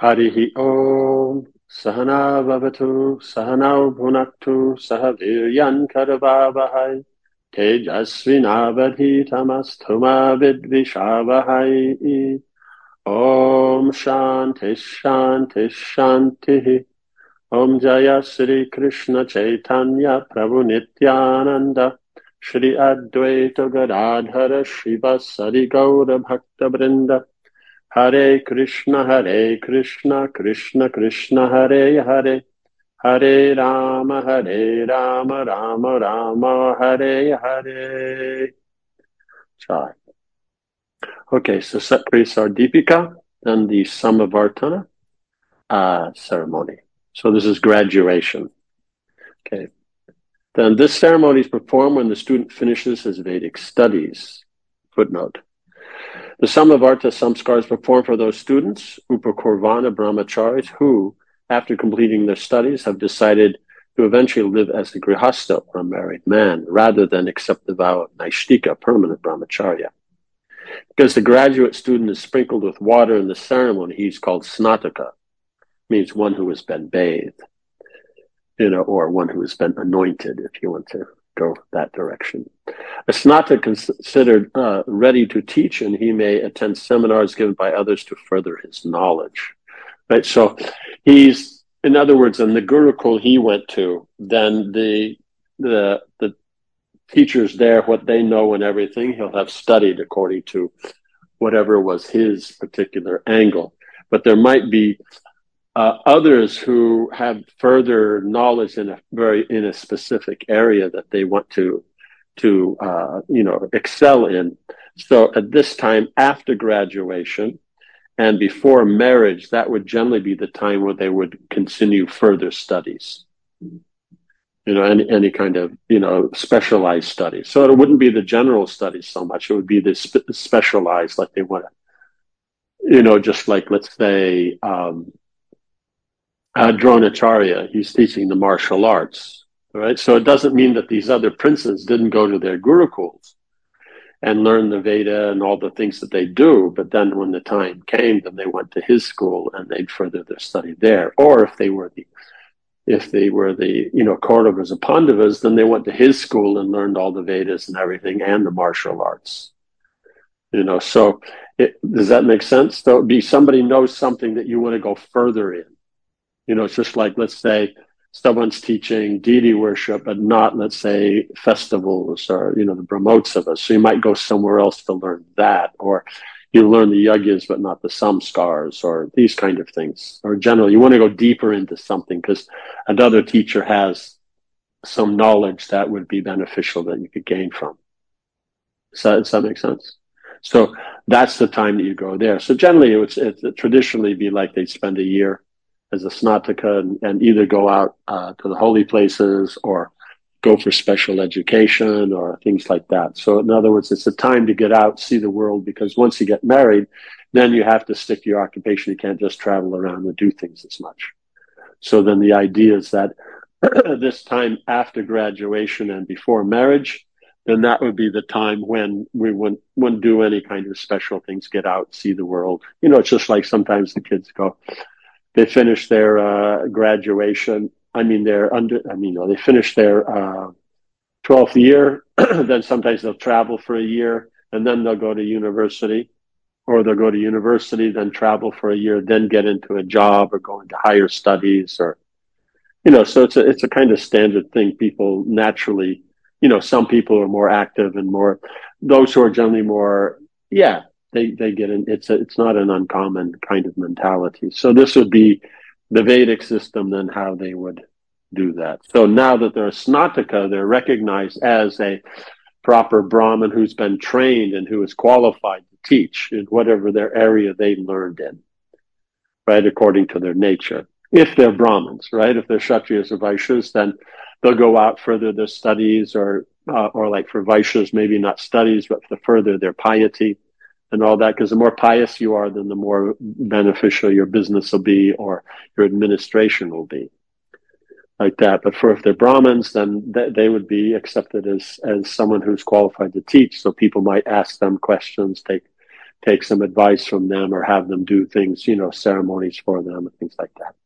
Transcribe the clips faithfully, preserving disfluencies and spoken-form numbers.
Harihi Om Sahana Vavatu Sahanau Bhunaktu Sahaviryan Karvavahai Tejasvinavadhitamastu Vidvishavahai. Om Shanti Shanti Shanti. Om Jaya Sri Krishna Chaitanya Prabhu Nityananda Shri Advaita Gadadhara Shivasari Gaura Bhakta Vrinda. Hare Krishna, Hare Krishna, Krishna Krishna, Hare Hare, Hare Rama, Hare Rama, Rama Rama, Hare Hare. Chai. Okay, so Satpriya Sardipika and the Samavartana uh, ceremony. So this is graduation. Okay. Then this ceremony is performed when the student finishes his Vedic studies. Footnote. The Samavarta Samskar is performed for those students, Upakurvana Brahmacharis, who, after completing their studies, have decided to eventually live as a grihasta, or a married man, rather than accept the vow of Naishtika, permanent brahmacharya. Because the graduate student is sprinkled with water in the ceremony, he's called snataka, means one who has been bathed, you know, or one who has been anointed, if you want to go that direction. A snata considered uh, ready to teach, and he may attend seminars given by others to further his knowledge. Right. So he's, in other words, in the Gurukul he went to, then the the the teachers there, what they know and everything, he'll have studied according to whatever was his particular angle. But there might be Uh, others who have further knowledge in a very in a specific area that they want to to uh, you know excel in. So at this time after graduation and before marriage, that would generally be the time where they would continue further studies. You know, any any kind of you know specialized studies. So it wouldn't be the general studies so much; it would be the spe- specialized, like they want to, you know, just like let's say. Um, Uh, Dronacharya, he's teaching the martial arts, right? So it doesn't mean that these other princes didn't go to their gurukuls and learn the Veda and all the things that they do, but then when the time came, then they went to his school and they'd further their study there. Or if they were the, if they were the, you know, Kauravas or Pandavas, then they went to his school and learned all the Vedas and everything and the martial arts. You know, so it, does that make sense? So it'd be somebody knows something that you want to go further in. You know, it's just like, let's say someone's teaching deity worship, but not, let's say, festivals or, you know, the Brahmotsavas. So you might go somewhere else to learn that. Or you learn the yagyas, but not the samskars or these kind of things. Or generally, you want to go deeper into something because another teacher has some knowledge that would be beneficial that you could gain from. Does that, does that make sense? So that's the time that you go there. So generally, it would, it would traditionally be like they'd spend a year as a snataka and, and either go out uh, to the holy places or go for special education or things like that. So in other words, it's a time to get out, see the world, because once you get married, then you have to stick to your occupation. You can't just travel around and do things as much. So then the idea is that this time after graduation and before marriage, then that would be the time when we wouldn't, wouldn't do any kind of special things, get out, see the world. You know, it's just like sometimes the kids go, they finish their uh, graduation. I mean, they're under. I mean, no, they finish their uh, twelfth year. Then sometimes they'll travel for a year, and then they'll go to university, or they'll go to university, then travel for a year, then get into a job or go into higher studies, or you know. So it's a it's a kind of standard thing. People naturally, you know, some people are more active and more. Those who are generally more, yeah. They they get in. It's a, it's not an uncommon kind of mentality. So this would be the Vedic system, then how they would do that. So now that they're a snataka, they're recognized as a proper Brahmin who's been trained and who is qualified to teach in whatever their area they learned in, right, according to their nature. If they're Brahmins, right? If they're Kshatriyas or Vaishyas, then they'll go out further their studies, or uh, or like for Vaishyas, maybe not studies, but to further their piety and all that, because the more pious you are, then the more beneficial your business will be or your administration will be, like that. But for if they're Brahmins, then th- they would be accepted as as someone who's qualified to teach. So people might ask them questions, take take some advice from them or have them do things, you know, ceremonies for them and things like that.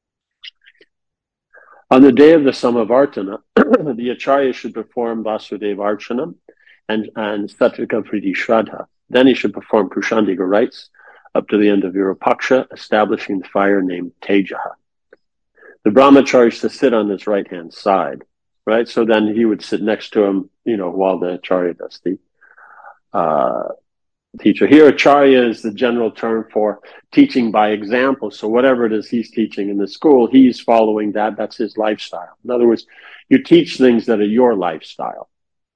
On the day of the Samavartana, the Acharya should perform Vasudeva Archana and, and Satvika Priti Shraddha. Then he should perform Prushandika rites up to the end of Virupaksha, establishing the fire named Tejaha. The Brahmachari is to sit on his right-hand side, right? So then he would sit next to him, you know, while the Acharya does the uh, teacher. Here, Acharya is the general term for teaching by example. So whatever it is he's teaching in the school, he's following that. That's his lifestyle. In other words, you teach things that are your lifestyle.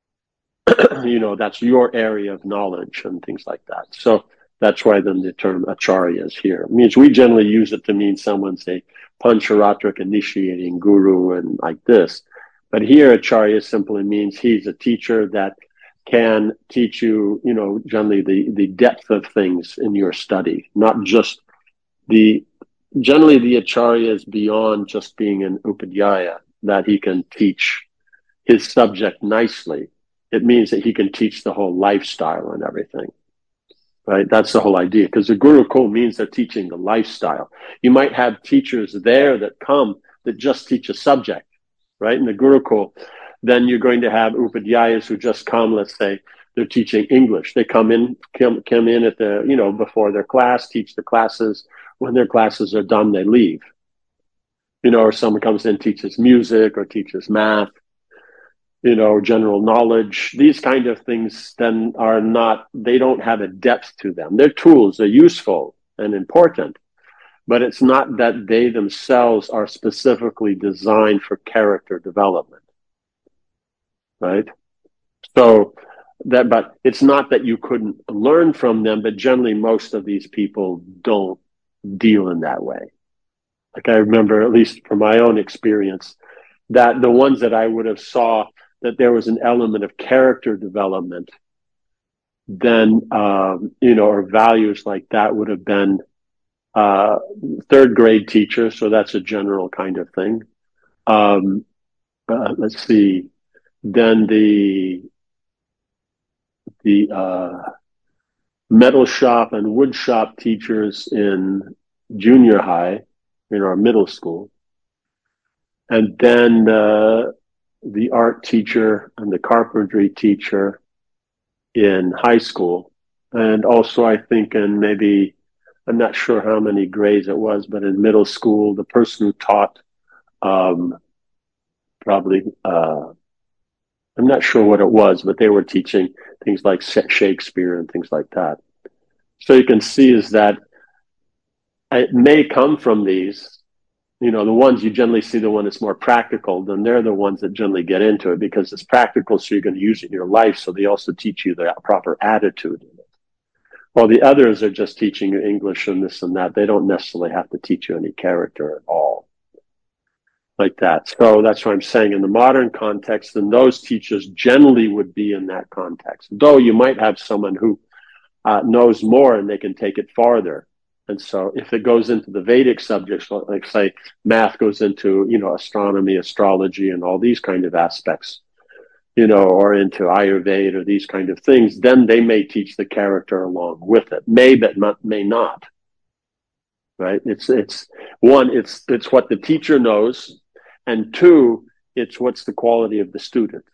You know, that's your area of knowledge and things like that. So that's why then the term Acharya is here. It means we generally use it to mean someone's a Pancharatric initiating guru and like this. But here, Acharya simply means he's a teacher that can teach you, you know, generally the, the depth of things in your study, not just the, generally the Acharya is beyond just being an Upadhyaya, that he can teach his subject nicely. It means that he can teach the whole lifestyle and everything. Right? That's the whole idea. Because the Gurukul means they're teaching the lifestyle. You might have teachers there that come that just teach a subject, right? In the Gurukul, then you're going to have Upadhyayas who just come, let's say, they're teaching English. They come in, come, come in at the, you know, before their class, teach the classes. When their classes are done, they leave. You know, or someone comes in, teaches music or teaches math, you know, general knowledge. These kind of things then are not, they don't have a depth to them. They're tools, they're useful and important, but it's not that they themselves are specifically designed for character development, right? So that, but it's not that you couldn't learn from them, but generally most of these people don't deal in that way. Like I remember, at least from my own experience, that the ones that I would have saw that there was an element of character development, then, um, you know, or values like that would have been uh, third grade teachers. So that's a general kind of thing. Um, uh, let's see. Then the, the uh, metal shop and wood shop teachers in junior high, in our middle school. And then uh, the art teacher and the carpentry teacher in high school. And also I think in maybe, I'm not sure how many grades it was, but in middle school, the person who taught um, probably, uh, I'm not sure what it was, but they were teaching things like Shakespeare and things like that. So you can see is that it may come from these, you know, the ones you generally see, the one that's more practical, then they're the ones that generally get into it because it's practical, so you're going to use it in your life. So they also teach you the proper attitude in it. While the others are just teaching you English and this and that, they don't necessarily have to teach you any character at all. Like that. So that's what I'm saying. In the modern context, then those teachers generally would be in that context. Though you might have someone who uh, knows more and they can take it farther. And so if it goes into the Vedic subjects, like say math goes into, you know, astronomy, astrology, and all these kind of aspects, you know, or into Ayurveda or these kind of things, then they may teach the character along with it. May, but not, may not. Right? It's, it's one, it's, it's what the teacher knows. And two, it's what's the quality of the student.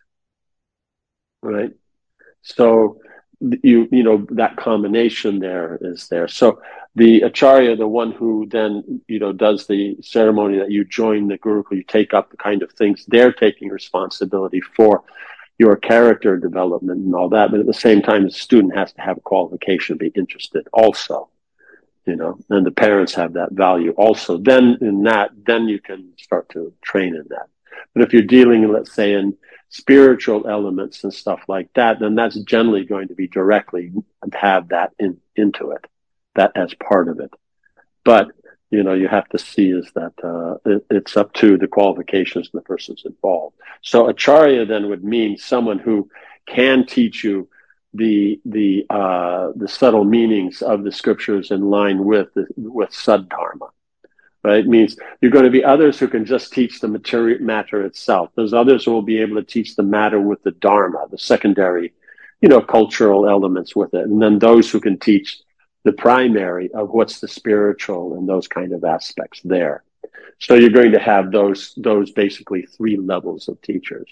Right? So, you you know, that combination there is there. So the Acharya, the one who then, you know, does the ceremony that you join the Gurukul, you take up the kind of things, they're taking responsibility for your character development and all that. But at the same time, the student has to have a qualification, be interested also, you know, and the parents have that value also. Then in that, then you can start to train in that. But if you're dealing, let's say, in spiritual elements and stuff like that, then that's generally going to be directly have that in, into it, that as part of it. But, you know, you have to see is that uh, it, it's up to the qualifications of the persons involved. So Acharya then would mean someone who can teach you the the uh, the subtle meanings of the scriptures in line with the, with Saddharma. Right? It means you're going to be others who can just teach the material matter itself. There's others who will be able to teach the matter with the Dharma, the secondary you know, cultural elements with it. And then those who can teach the primary of what's the spiritual and those kind of aspects there. So you're going to have those, those basically three levels of teachers,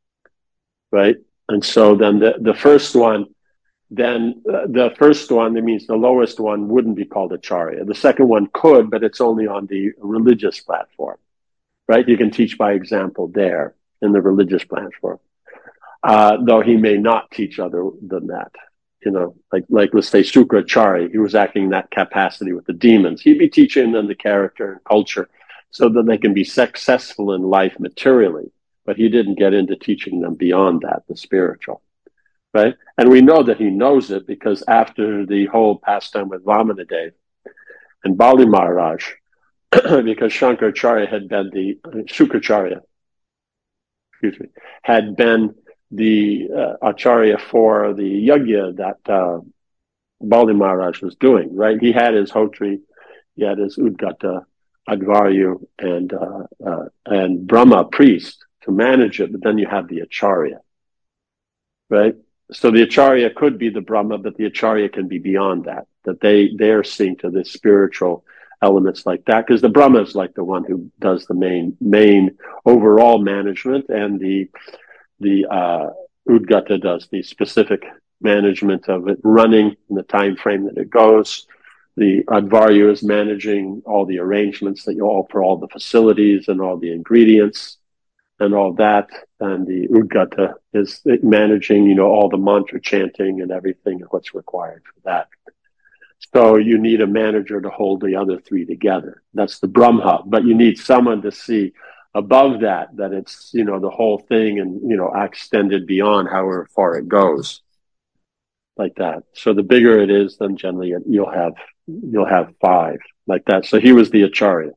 right? And so then the, the first one, then uh, the first one, that means the lowest one wouldn't be called Acharya. The second one could, but it's only on the religious platform, right? You can teach by example there in the religious platform. Uh, though he may not teach other than that. You know, like, like let's say Sukracharya, he was acting in that capacity with the demons. He'd be teaching them the character and culture so that they can be successful in life materially. But he didn't get into teaching them beyond that, the spiritual, right? And we know that he knows it because after the whole pastime with Vamanadev and Bali Maharaj, because Shankaracharya had been the, uh, Sukracharya, excuse me, had been the uh, Acharya for the yajna that uh, Bali Maharaj was doing, right? He had his Hotri, he had his Udgata, Advaryu, and uh, uh, and Brahma priest to manage it, but then you have the Acharya, right? So the Acharya could be the Brahma, but the Acharya can be beyond that, that they, they're seeing to the spiritual elements like that, because the Brahma is like the one who does the main, main overall management, and the, the, uh, Udgata does the specific management of it running in the time frame that it goes. The Advaryu is managing all the arrangements that you all for all the facilities and all the ingredients and all that. And the Udgata is managing, you know, all the mantra chanting and everything and what's required for that. So you need a manager to hold the other three together. That's the Brahma. But you need someone to see above that, that it's, you know, the whole thing and, you know, extended beyond however far it goes. Like that. So the bigger it is, then generally you'll have, you'll have five like that. So he was the Acharya.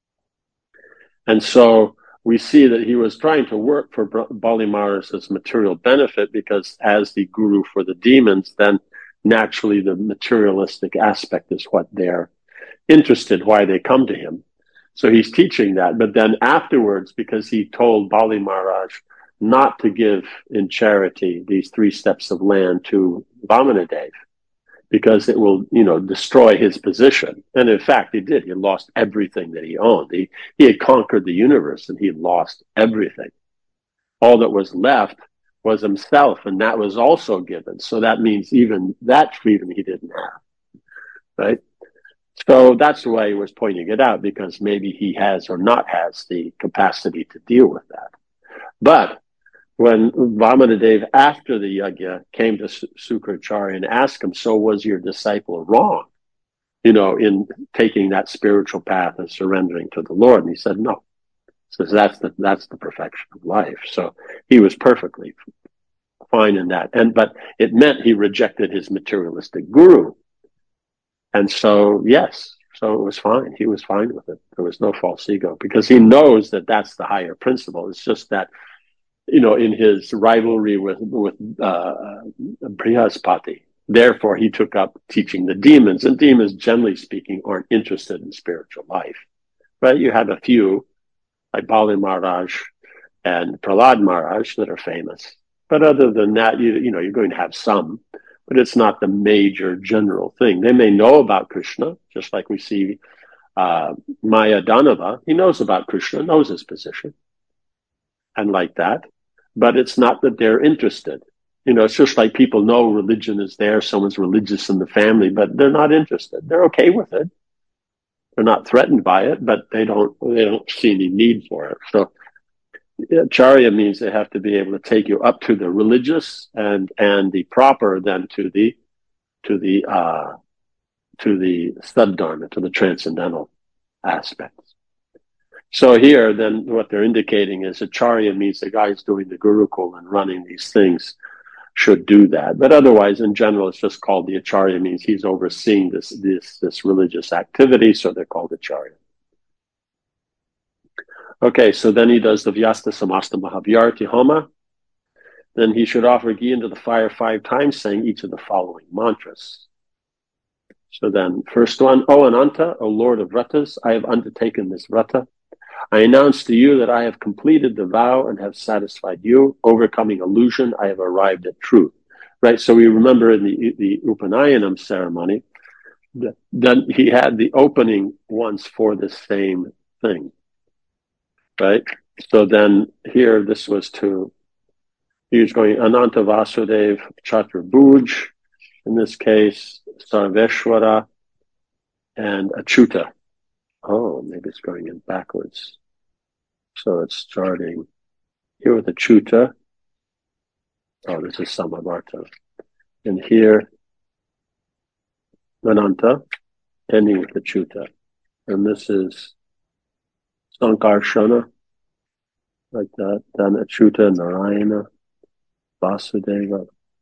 And so we see that he was trying to work for Bali Maharaj's material benefit, because as the guru for the demons, then naturally the materialistic aspect is what they're interested, why they come to him. So he's teaching that. But then afterwards, because he told Bali Maharaj not to give in charity these three steps of land to Vamanadev, because it will, you know, destroy his position. And in fact, he did. He lost everything that he owned. He, he had conquered the universe and he lost everything. All that was left was himself, and that was also given. So that means even that freedom he didn't have, right? So that's the way he was pointing it out, because maybe he has or not has the capacity to deal with that. But when Vamanadev, after the yajna, came to Sukracharya and asked him, so was your disciple wrong, you know, in taking that spiritual path and surrendering to the Lord? And he said, no. So that's the, that's the perfection of life. So he was perfectly fine in that. And, but it meant he rejected his materialistic guru. And so, yes, so it was fine. He was fine with it. There was no false ego, because he knows that that's the higher principle. It's just that, you know, in his rivalry with, with, uh, Brihaspati, therefore he took up teaching the demons, and demons, generally speaking, aren't interested in spiritual life, right? You have a few, like Bali Maharaj and Prahlad Maharaj, that are famous. But other than that, you, you know, you're going to have some, but it's not the major general thing. They may know about Krishna, just like we see, uh, Maya Danava. He knows about Krishna, knows his position, and like that. But it's not that they're interested. You know, it's just like people know religion is there. Someone's religious in the family, but they're not interested. They're okay with it. They're not threatened by it, but they don't, they don't see any need for it. So Acharya means they have to be able to take you up to the religious and, and the proper, then to the, to the, uh, to the Saddharma, to the transcendental aspects. So here, then, what they're indicating is Acharya means the guy who's doing the Gurukul and running these things should do that. But otherwise, in general, it's just called the Acharya, means he's overseeing this, this, this religious activity, so they're called Acharya. Okay, so then he does the Vyasta Samasta Mahabhyarati Homa. Then he should offer ghee into the fire five times, saying each of the following mantras. So then, first one, O Ananta, O Lord of Vratas, I have undertaken this Vrata. I announce to you that I have completed the vow and have satisfied you. Overcoming illusion, I have arrived at truth. right? So we remember in the, the Upanayanam ceremony, that then he had the opening once for the same thing, right? So then here, this was to, he was going Ananta Vasudev Chaturabhuj, in this case, Sarveshwara, and Achyuta. Oh, maybe it's going in backwards. So it's starting here with Achyuta. Oh, this is Samavarta. And here, Ananta, ending with Achyuta. And this is Sankarshana, like that. Then Achyuta, Narayana, Vasudeva.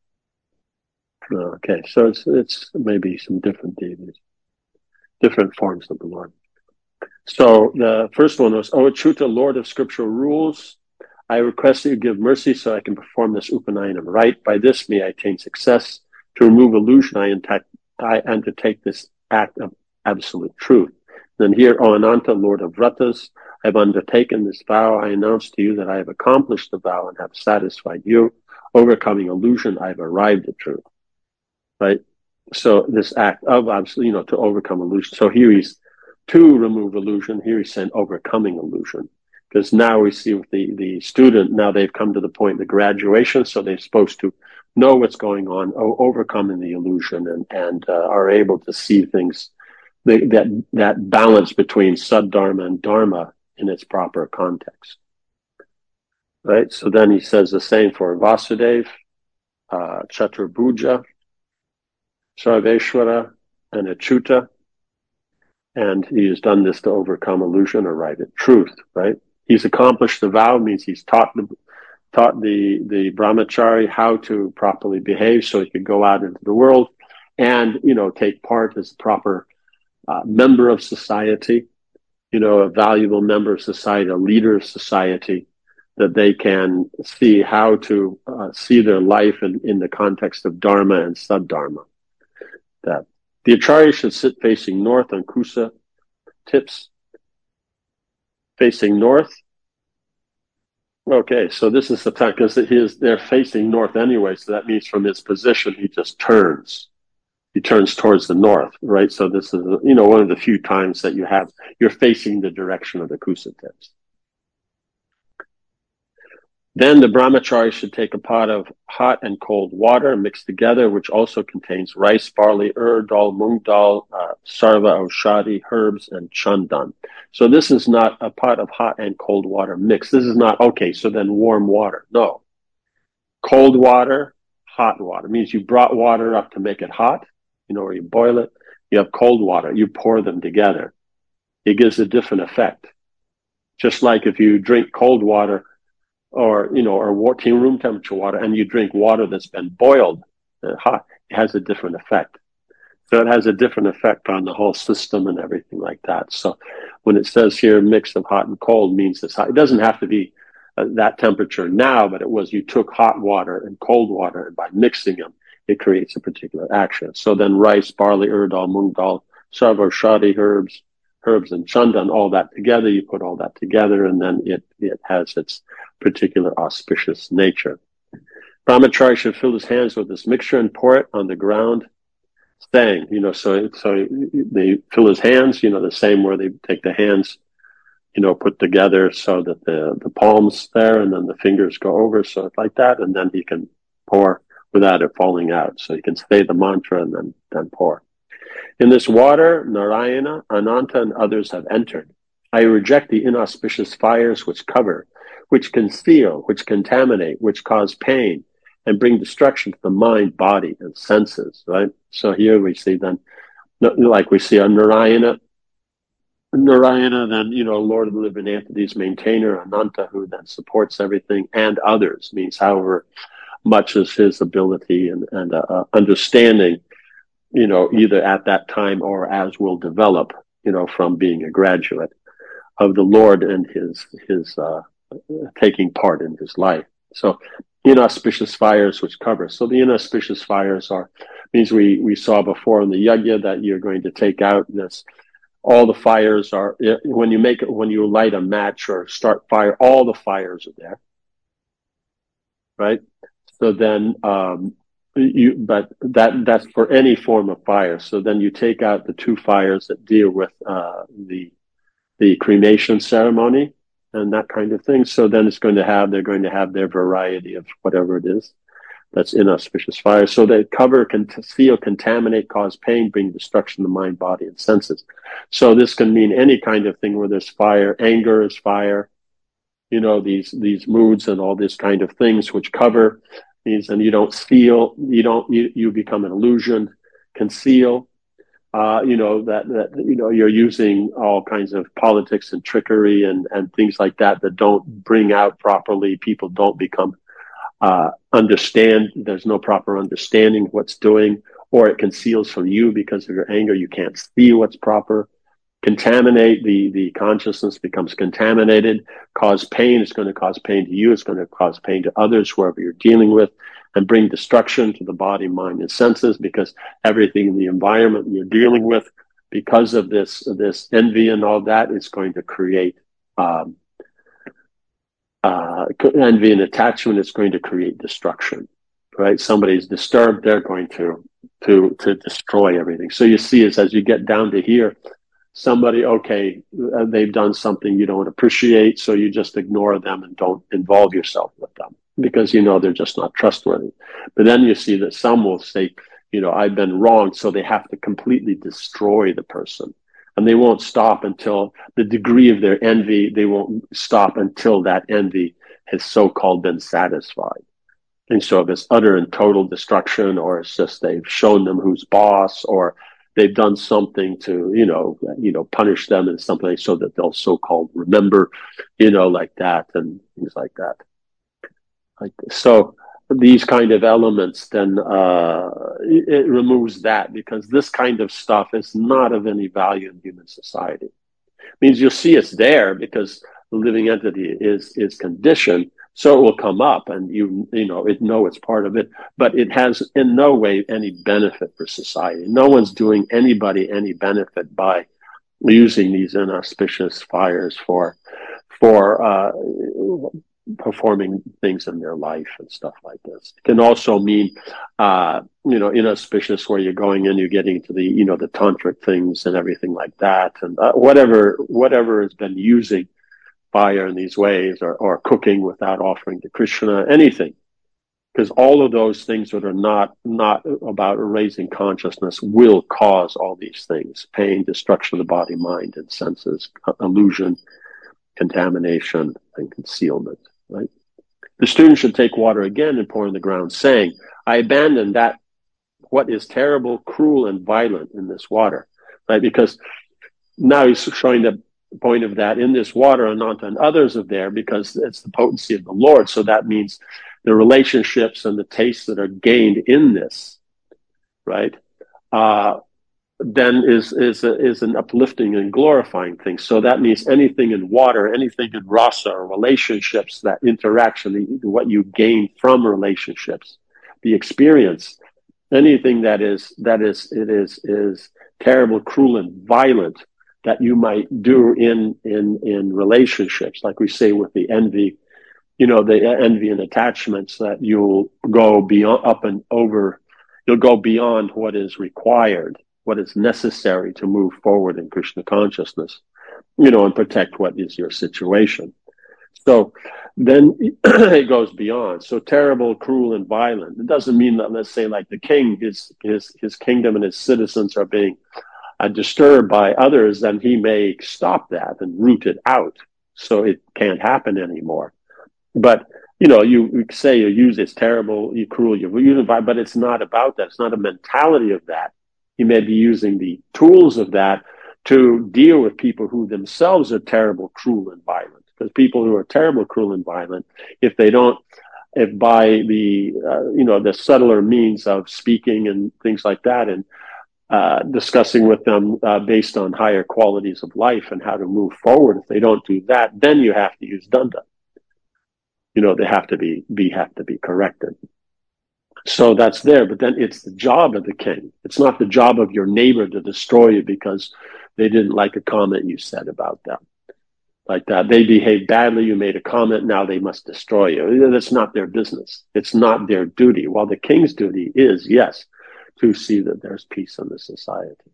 Okay, so it's it's maybe some different deities, different forms of the Lord. So the first one was, O Achyuta, Lord of scriptural rules, I request that you give mercy so I can perform this Upanayanam right. By this may I attain success. To remove illusion, I, intact, I undertake this act of absolute truth. Then here, O Ananta, Lord of Vratas, I have undertaken this vow. I announce to you that I have accomplished the vow and have satisfied you. Overcoming illusion, I have arrived at truth. Right? So this act of absolute, you know, to overcome illusion. So here he's to remove illusion. Here he's saying overcoming illusion. Because now we see with the, the student, now they've come to the point of the graduation, so they're supposed to know what's going on, overcoming the illusion, and, and uh, are able to see things, the, that, that balance between Saddharma and Dharma in its proper context. Right? So then he says the same for Vasudev, uh, Chaturabhuja, Sarveshwara, and Achyuta. And he has done this to overcome illusion, arrive at truth, right? He's accomplished the vow, means he's taught the taught the, the brahmachari how to properly behave so he could go out into the world and, you know, take part as a proper uh, member of society, you know, a valuable member of society, a leader of society, that they can see how to uh, see their life in, in the context of Dharma and Saddharma. That the acharya should sit facing north on kusa tips, facing north. Okay, so this is the time, because he is, they're facing north anyway, so that means from his position he just turns. He turns towards the north, right? So this is, you know, one of the few times that you have, you're facing the direction of the kusa tips. Then the brahmachari should take a pot of hot and cold water mixed together, which also contains rice, barley, ur dal, mung dal, uh, sarva, aushadi, herbs, and chandan. So this is not a pot of hot and cold water mixed. This is not, okay, so then warm water. No. Cold water, hot water. It means you brought water up to make it hot, you know, or you boil it. You have cold water. You pour them together. It gives a different effect. Just like if you drink cold water, or, you know, or room temperature water, and you drink water that's been boiled uh, hot, it has a different effect. So it has a different effect on the whole system and everything like that. So when it says here mix of hot and cold means it's hot. It doesn't have to be uh, that temperature now, but it was you took hot water and cold water, and by mixing them, it creates a particular action. So then rice, barley, ur dal, mung dal, sarva, shadi, herbs, herbs and chandan, all that together, you put all that together, and then it, it has its particular auspicious nature. Brahmachari should fill his hands with this mixture and pour it on the ground, saying, you know, so, so they fill his hands, you know, the same where they take the hands, you know, put together so that the, the palms there, and then the fingers go over, so like that, and then he can pour without it falling out. So he can say the mantra and then, then pour. In this water, Narayana, Ananta, and others have entered. I reject the inauspicious fires which cover, which conceal, which contaminate, which cause pain, and bring destruction to the mind, body, and senses, right? So here we see then, like we see on Narayana, Narayana, then, you know, Lord of the living entities, maintainer, Ananta, who then supports everything, and others, means however much is his ability and, and uh, understanding, you know, either at that time or as will develop, you know, from being a graduate of the Lord and his, his, uh, taking part in his life. So inauspicious fires which cover. So the inauspicious fires are, means we, we saw before in the yajna that you're going to take out this, all the fires are, when you make it, when you light a match or start fire, all the fires are there. Right? So then, um, you, but that that's for any form of fire. So then you take out the two fires that deal with uh, the the cremation ceremony and that kind of thing. So then it's going to have they're going to have their variety of whatever it is that's inauspicious fire. So they cover, conceal, contaminate, cause pain, bring destruction to mind, body, and senses. So this can mean any kind of thing where there's fire. Anger is fire. You know, these these moods and all this kind of things which cover these, and you don't feel, you don't, you, you become an illusion, conceal. Uh, you know, that, that, you know, you're using all kinds of politics and trickery and, and things like that that don't bring out properly. People don't become uh, understand. There's no proper understanding of what's doing, or it conceals from you because of your anger. You can't see what's proper. Contaminate, the, the consciousness becomes contaminated, cause pain. It's going to cause pain to you. It's going to cause pain to others, whoever you're dealing with, and bring destruction to the body, mind, and senses, because everything in the environment you're dealing with, because of this, this envy and all that, is going to create, um, uh, envy and attachment is going to create destruction, right? Somebody's disturbed, they're going to, to, to destroy everything. So you see, is as you get down to here, somebody, okay, uh, they've done something you don't appreciate, so you just ignore them and don't involve yourself with them because you know they're just not trustworthy. But then you see that some will say, you know, I've been wrong, so they have to completely destroy the person. And they won't stop until the degree of their envy, they won't stop until that envy has so-called been satisfied. And so if it's utter and total destruction, or it's just they've shown them who's boss, or they've done something to, you know, you know, punish them in something so that they'll so-called remember, you know, like that and things like that. Like this. So these kind of elements, then uh, it, it removes that, because this kind of stuff is not of any value in human society. It means you'll see it's there because the living entity is is conditioned, so it will come up, and you you know it know it's part of it, but it has in no way any benefit for society. No one's doing anybody any benefit by using these inauspicious fires for for uh, performing things in their life and stuff like this. It can also mean, uh, you know, inauspicious where you're going in, you're getting to the, you know, the tantric things and everything like that, and uh, whatever whatever has been using fire in these ways, or, or cooking without offering to Krishna, anything. Because all of those things that are not not about raising consciousness will cause all these things: pain, destruction of the body, mind, and senses, illusion, contamination, and concealment. Right? The student should take water again and pour on the ground, saying, "I abandon that what is terrible, cruel, and violent in this water." Right? Because now he's showing the point of that in this water, and not on others of there, because it's the potency of the Lord. So that means the relationships and the tastes that are gained in this, right, uh, then is is a, is an uplifting and glorifying thing. So that means anything in water, anything in rasa, or relationships, that interaction, the, what you gain from relationships, the experience, anything that is that is it is is terrible, cruel, and violent that you might do in in in relationships, like we say with the envy. You know, the envy and attachments, that you'll go beyond, up and over, you'll go beyond what is required, what is necessary to move forward in Krishna consciousness, you know, and protect what is your situation. So then it goes beyond. So terrible, cruel, and violent. It doesn't mean that, let's say, like the king, his his his kingdom and his citizens are being uh, disturbed by others, then he may stop that and root it out, so it can't happen anymore. But, you know, you, you say you use it's terrible, you cruel, you use it, but it's not about that. It's not a mentality of that. You may be using the tools of that to deal with people who themselves are terrible, cruel, and violent. Because people who are terrible, cruel, and violent, if they don't, if by the, uh, you know, the subtler means of speaking and things like that, and uh, discussing with them uh, based on higher qualities of life and how to move forward, if they don't do that, then you have to use danda. You know, they have to be, be have to be corrected. So that's there, but then it's the job of the king. It's not the job of your neighbor to destroy you because they didn't like a comment you said about them. like that. They behave badly. You made a comment. Now they must destroy you. That's not their business. It's not their duty. While the king's duty is, yes, to see that there's peace in the society.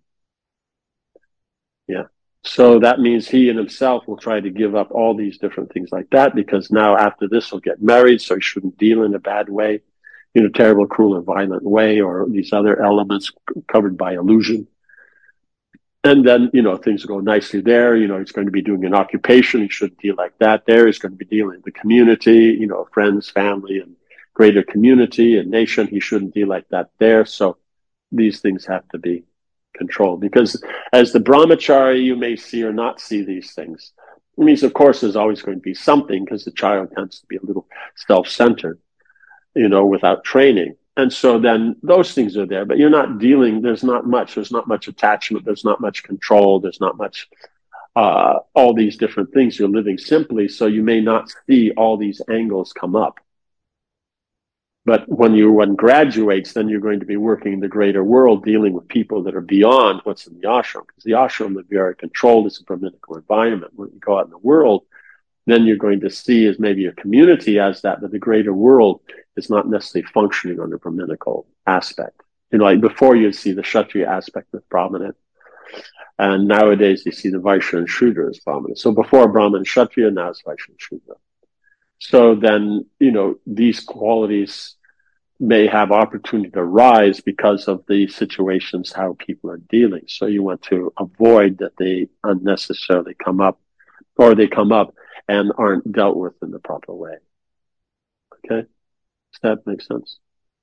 Yeah. So that means he in himself will try to give up all these different things like that, because now after this he'll get married, so he shouldn't deal in a bad way, in a terrible, cruel, or violent way, or these other elements covered by illusion. And then, you know, things go nicely there. You know, he's going to be doing an occupation. He shouldn't deal like that there. He's going to be dealing with the community, you know, friends, family, and greater community and nation. He shouldn't deal like that there. So these things have to be controlled, because as the brahmachari, you may see or not see these things. It means, of course, there's always going to be something, because the child tends to be a little self-centered, you know, without training. And so then those things are there, but you're not dealing, there's not much, there's not much attachment, there's not much control, there's not much, uh, all these different things. You're living simply, so you may not see all these angles come up. But when you, one graduates, then you're going to be working in the greater world, dealing with people that are beyond what's in the ashram, because the ashram is very controlled, it's a Brahminical environment. When you go out in the world, then you're going to see as maybe a community as that, but the greater world is not necessarily functioning on the Brahminical aspect. You know, like before you'd see the Kshatriya aspect as prominent, and nowadays you see the Vaishya and Shudra as prominent. So before Brahman and Kshatriya, now it's Vaishya and Shudra. So then, you know, these qualities may have opportunity to rise because of the situations, how people are dealing. So you want to avoid that they unnecessarily come up, or they come up and aren't dealt with in the proper way. Okay? Does that make sense?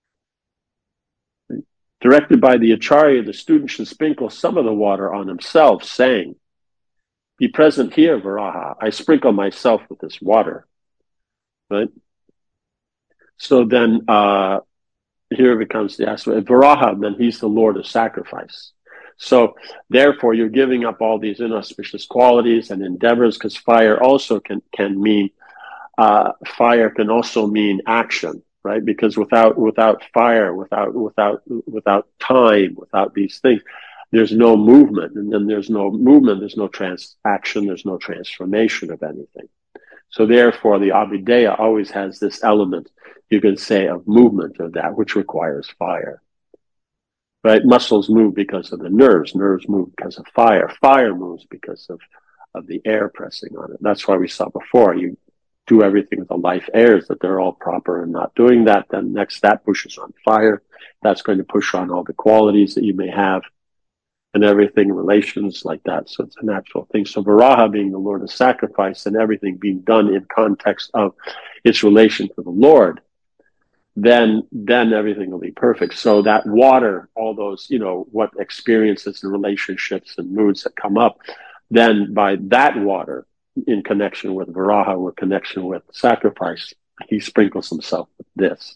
Directed by the Acharya, the student should sprinkle some of the water on himself, saying, "Be present here, Varaha. I sprinkle myself with this water." Right? So then, uh, here becomes the aspect. Varaha, then he's the Lord of sacrifice. So therefore, you're giving up all these inauspicious qualities and endeavors, because fire also can, can mean, uh, fire can also mean action, right? Because without, without fire, without, without, without time, without these things, there's no movement. And then there's no movement, there's no trans action, there's no transformation of anything. So therefore, the Abhideya always has this element, you can say, of movement of that, which requires fire. Right? Muscles move because of the nerves. Nerves move because of fire. Fire moves because of, of the air pressing on it. That's why we saw before, you do everything with the life airs, that they're all proper and not doing that. Then next, that pushes on fire. That's going to push on all the qualities that you may have and everything, relations like that. So it's a natural thing. So Varaha being the Lord of sacrifice and everything being done in context of its relation to the Lord, then then everything will be perfect. So that water, all those, you know, what experiences and relationships and moods that come up, then by that water, in connection with Varaha, or connection with sacrifice, he sprinkles himself with this.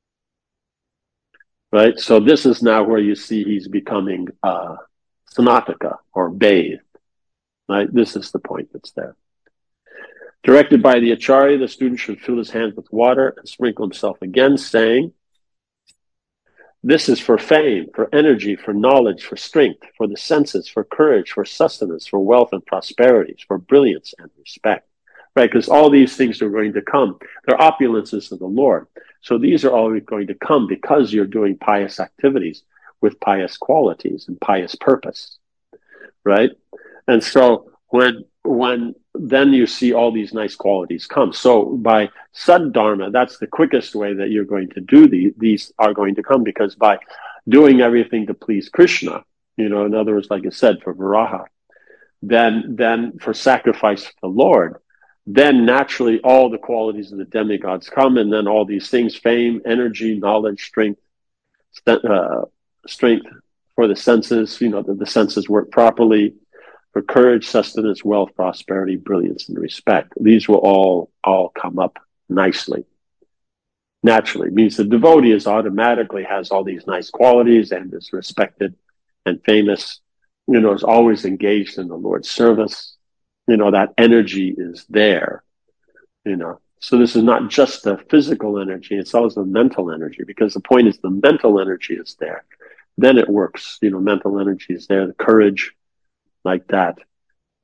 Right? So this is now where you see he's becoming uh, Sanataka, or bathed. Right? This is the point that's there. Directed by the Acharya, the student should fill his hands with water and sprinkle himself again, saying, "This is for fame, for energy, for knowledge, for strength, for the senses, for courage, for sustenance, for wealth and prosperity, for brilliance and respect." Right? Because all these things are going to come. They're opulences of the Lord. So these are all going to come because you're doing pious activities with pious qualities and pious purpose. Right? And so when when then you see all these nice qualities come. So by Saddharma, that's the quickest way that you're going to do these. These are going to come, because by doing everything to please Krishna, you know, in other words, like I said, for Varaha, then, then for sacrifice to the Lord, then naturally all the qualities of the demigods come, and then all these things, fame, energy, knowledge, strength, uh, strength for the senses, you know, that the senses work properly, for courage, sustenance, wealth, prosperity, brilliance, and respect. These will all, all come up nicely. Naturally. It means the devotee is automatically has all these nice qualities and is respected and famous, you know, is always engaged in the Lord's service. You know, that energy is there, you know. So this is not just the physical energy, it's also the mental energy, because the point is the mental energy is there. Then it works, you know, mental energy is there, the courage, like that.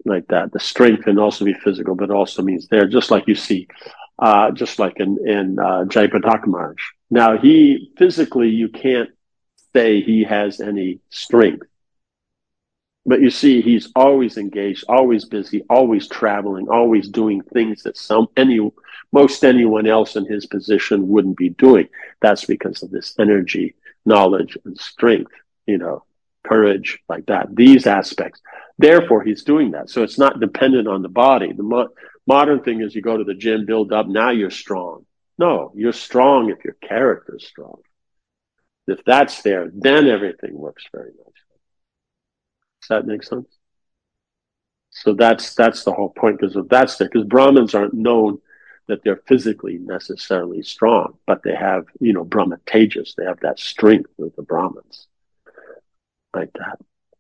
like that. The strength can also be physical, but it also means there, just like you see, uh, just like in, in uh, Jayapataka Maharaj. Now, he, physically, you can't say he has any strength. But you see, he's always engaged, always busy, always traveling, always doing things that some any most anyone else in his position wouldn't be doing. That's because of this energy, knowledge, and strength, you know, courage, like that. These aspects. Therefore, he's doing that. So it's not dependent on the body. The mo- modern thing is you go to the gym, build up, now you're strong. No, you're strong if your character is strong. If that's there, then everything works very nicely. Does that make sense? So that's that's the whole point, because if that's there, because Brahmins aren't known that they're physically necessarily strong, but they have, you know, Brahma Tejas, they have that strength of the Brahmins, like that.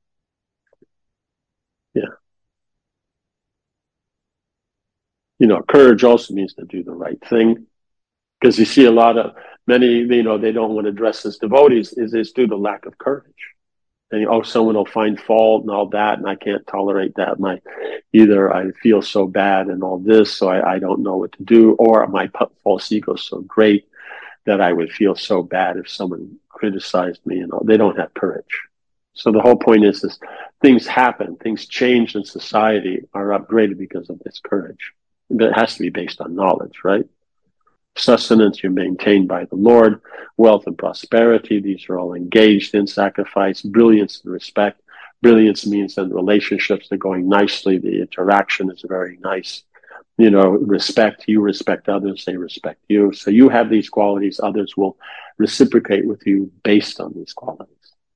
Yeah. You know, courage also means to do the right thing, because you see a lot of, many, you know, they don't want to dress as devotees, is is due to lack of courage. And, oh, someone will find fault and all that, and I can't tolerate that. My, either I feel so bad and all this, so I, I don't know what to do, or my false ego is so great that I would feel so bad if someone criticized me and all. They don't have courage. So the whole point is, is things happen, things change in society, are upgraded because of this courage. But it has to be based on knowledge, right? Sustenance you're maintained by the Lord, wealth and prosperity, these are all engaged in sacrifice, brilliance and respect. Brilliance means that the relationships are going nicely, the interaction is very nice. You know, respect, you respect others, they respect you. So you have these qualities, others will reciprocate with you based on these qualities.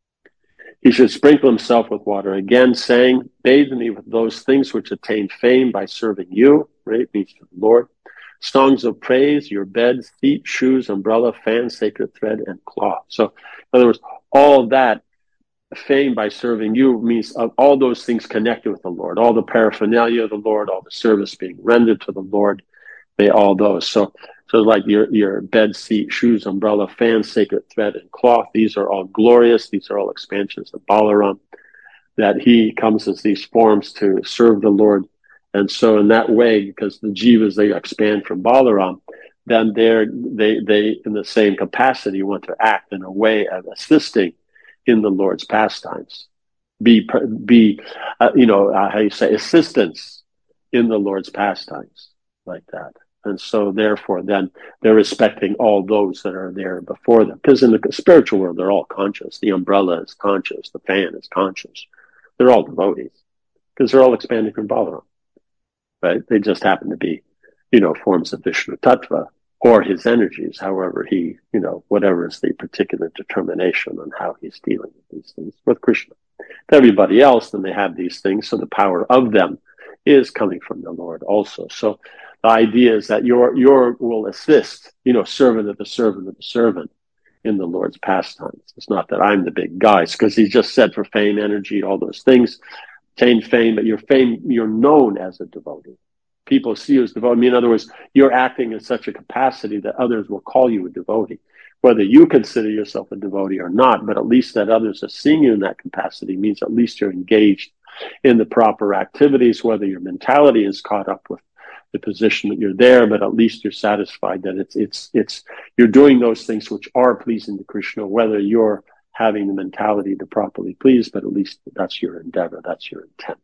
He should sprinkle himself with water, again saying, bathe me with those things which attain fame by serving you, right? Means to the Lord. Songs of praise, your bed, feet, shoes, umbrella, fan, sacred thread, and cloth. So, in other words, all that fame by serving you means all those things connected with the Lord, all the paraphernalia of the Lord, all the service being rendered to the Lord, they all those. So, so like your your bed, seat, shoes, umbrella, fan, sacred thread, and cloth. These are all glorious. These are all expansions of Balaram. That he comes as these forms to serve the Lord. And so in that way, because the jivas, they expand from Balaram, then they're, they, they, in the same capacity, want to act in a way of assisting in the Lord's pastimes. Be, be, uh, you know, uh, how you say, assistance in the Lord's pastimes, like that. And so therefore, then they're respecting all those that are there before them. Because in the spiritual world, they're all conscious. The umbrella is conscious. The fan is conscious. They're all devotees. Because they're all expanding from Balaram. Right? They just happen to be, you know, forms of Vishnu Tattva or his energies, however he, you know, whatever is the particular determination on how he's dealing with these things with Krishna. To everybody else, then they have these things, so the power of them is coming from the Lord also. So the idea is that your your will assist, you know, servant of the servant of the servant in the Lord's pastimes. It's not that I'm the big guy, because he just said for fame, energy, all those things. Attain fame, but your fame, you're known as a devotee. People see you as devotee. I mean, in other words, you're acting in such a capacity that others will call you a devotee. Whether you consider yourself a devotee or not, but at least that others are seeing you in that capacity means at least you're engaged in the proper activities, whether your mentality is caught up with the position that you're there, but at least you're satisfied that it's, it's, it's, you're doing those things which are pleasing to Krishna, whether you're having the mentality to properly please, but at least that's your endeavor, that's your intent.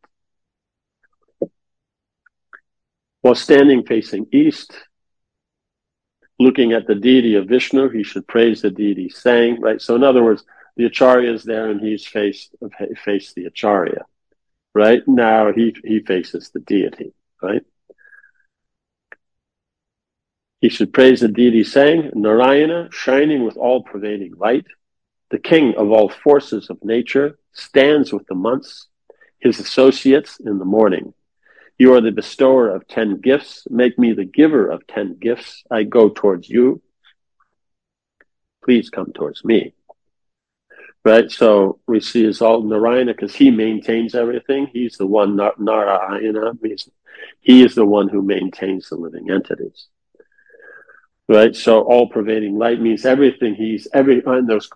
While standing facing east, looking at the deity of Vishnu, he should praise the deity saying, right? So in other words, the Acharya is there and he's faced, faced the Acharya, right? Now he, he faces the deity, right? He should praise the deity saying, Narayana, shining with all-pervading light, the king of all forces of nature, stands with the months, his associates in the morning. You are the bestower of ten gifts. Make me the giver of ten gifts. I go towards you. Please come towards me. Right? So we see it's all Narayana because he maintains everything. He's the one, Narayana. He is the one who maintains the living entities. Right? So all-pervading light means everything. He's every, and those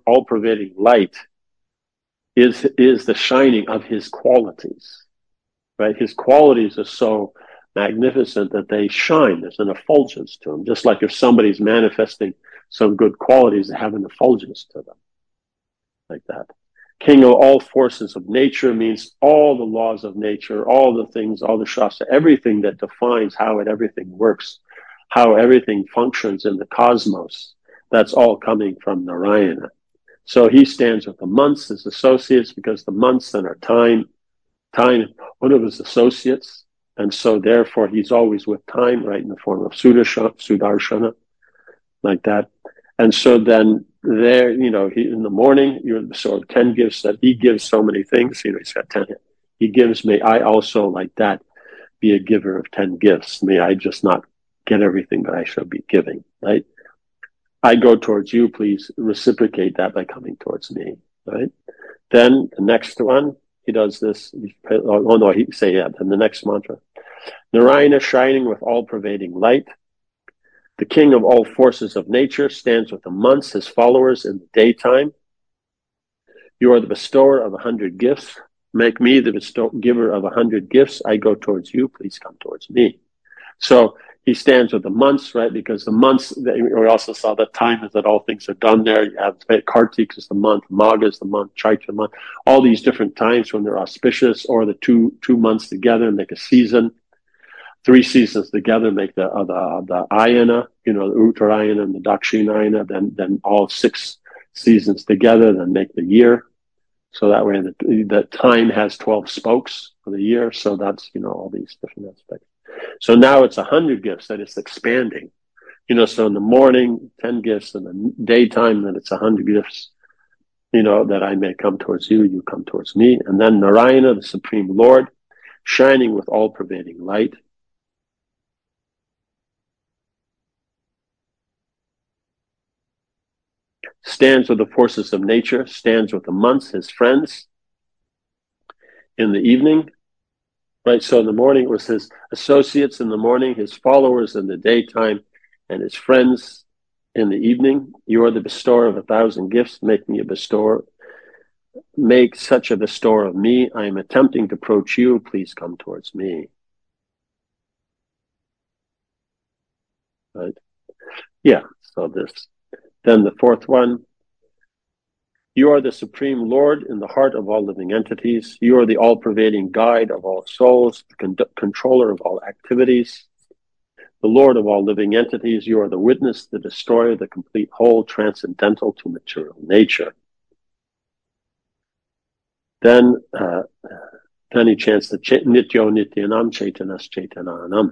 all-pervading light is, is the shining of his qualities. right? His qualities are so magnificent that they shine. There's an effulgence to them. Just like if somebody's manifesting some good qualities, they have an effulgence to them. Like that. King of all forces of nature means all the laws of nature, all the things, all the shastra, everything that defines how it everything works, how everything functions in the cosmos. That's all coming from Narayana. So he stands with the months as associates because the months then are time, time, one of his associates. And so therefore he's always with time, right, in the form of Sudarshana, Sudarshana, like that. And so then there, you know, he, in the morning, you're the sort of ten gifts that he gives so many things. You know, he's got ten. He gives me, I also like that, be a giver of ten gifts. May I just not get everything that I shall be giving, right? I go towards you, please reciprocate that by coming towards me, right? Then the next one, he does this. Oh no, he say yeah. Then the next mantra, Narayana shining with all-pervading light. The king of all forces of nature stands with the months, his followers, in the daytime. You are the bestower of a hundred gifts. Make me the bestow- giver of a hundred gifts. I go towards you. Please come towards me. So he stands with the months, right? Because the months, we also saw that time is that all things are done there. You have Kartik is the month, Magha is the month, Chaitra month, all these different times when they're auspicious, or the two two months together make a season. Three seasons together make the uh, the, the ayana, you know, the Uttarayana and the Dakshinayana, then then all six seasons together then make the year. So that way the, the time has twelve spokes for the year. So that's, you know, all these different aspects. So now it's a hundred gifts that it's expanding. You know, so in the morning, ten gifts, in the daytime, then it's a hundred gifts, you know, that I may come towards you, you come towards me. And then Narayana, the Supreme Lord, shining with all-pervading light. Stands with the forces of nature, stands with the months, his friends. In the evening, right? So in the morning it was his associates in the morning, his followers in the daytime, and his friends in the evening. You are the bestower of a thousand gifts. Make me a bestower. Make such a bestower of me. I am attempting to approach you. Please come towards me. Right? Yeah, so this. Then the fourth one. You are the Supreme Lord in the heart of all living entities. You are the all-pervading guide of all souls, the con- controller of all activities, the Lord of all living entities. You are the witness, the destroyer, the complete whole, transcendental to material nature. Then, uh, then he chants the ch- Nityo Nityanam Chaitanas Chaitananam.